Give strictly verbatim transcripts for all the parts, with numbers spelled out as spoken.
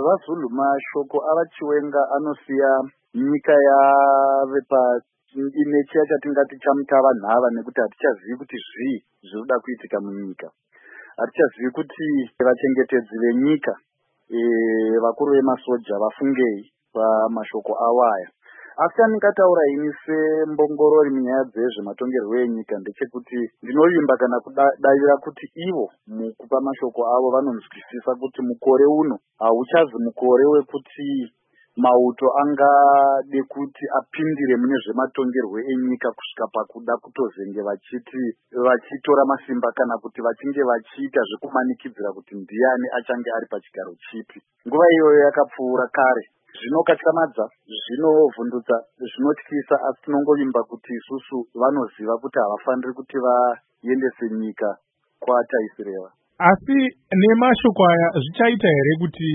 VaZulu mashoko avaChiwenga anosiya nyika yave pa ine chiya chatingati chamutava nhava, nekuti hatichazivi kuti zvii zviri kuda kuitika munyika. Hatichazivi kuti vachengetedzi venyika, e, vakuru vemasoja vafungei pamashoko avo aya. Asi andingataura ini sembongorori munyaya dzezvematongerwo enyika ndechekuti ndinovimba kana kudavira kuti ivo mukupa mashoko avo vanonzwisisa kuti mukore uno hauchazi mukore wekuti mauto angade kuti apindire mune zvematongerwo enyika kusvika pakuda kutozenge vachiti vachitora masimba kana kuti vachinge vachiita zvekumanikidzira kuti ndiani achange ari pachigaro chipi. Nguva iyoyo yakapfuura kare. Zvinokatyamadza, zvinovhundutsa, zvinotyisa, asi tinongovimba kuti isusu vanoziva kuti havafaniri kuti vaendese nyika kwataisireva. Asi nemashoko aya zvichaita here kuti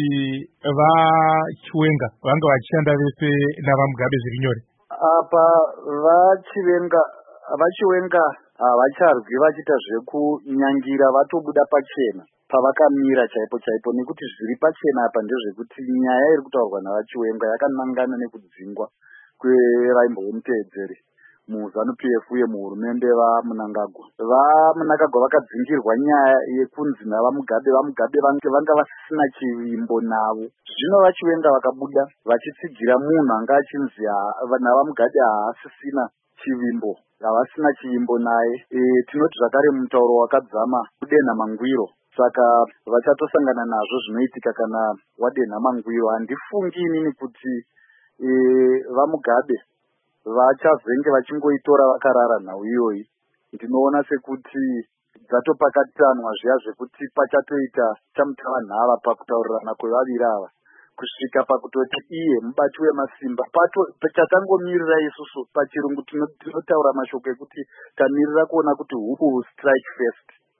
vaChiwenga vanga vachishanda vese navaMugabe zviri nyore? Apa vaChiwenga vaChiwenga havacharwi vachiita zvekunyangira, vatobuda pachena pavakamira chaipo chaipo, nekuti zviri pachena apa ndezvekuti nyaya iri kutaurwa navaChiwenga yakanangana nekudzingwa kwevaimbomutevedzeri muZANU P F uye muhurumende vaMunangagwa. VaMunangagwa vakadzingirwa nyaya yekunzi navaMugabe vaMugabe vange vanga vasina chivimbo navo. Zvino vaChiwenga vakabuda vachitsigira munhu anga achinzi navaMugabe haasisina chivimbo, havasina chivimbo naye. E, tinoti zvakare mutauro wakadzama kudenha mangwiro. Saka vachatosangana nazvo zvinoitika kana wadenha mangwiro. Handifungi inini kuti e, vaMugabe vachazenge vachingoitora vakarara nhau iyoyi. Ndinoona sekuti dzatopakatanwa zviya zvekuti pachatoita chamutava nhava pakutaurirana kwevaviri ava kusvika pakutoti iye mubati wemasimba. Chatangomirira isusu pachirungu tinotaura mashoko ekuti tamirira kuona kuti who will strike first.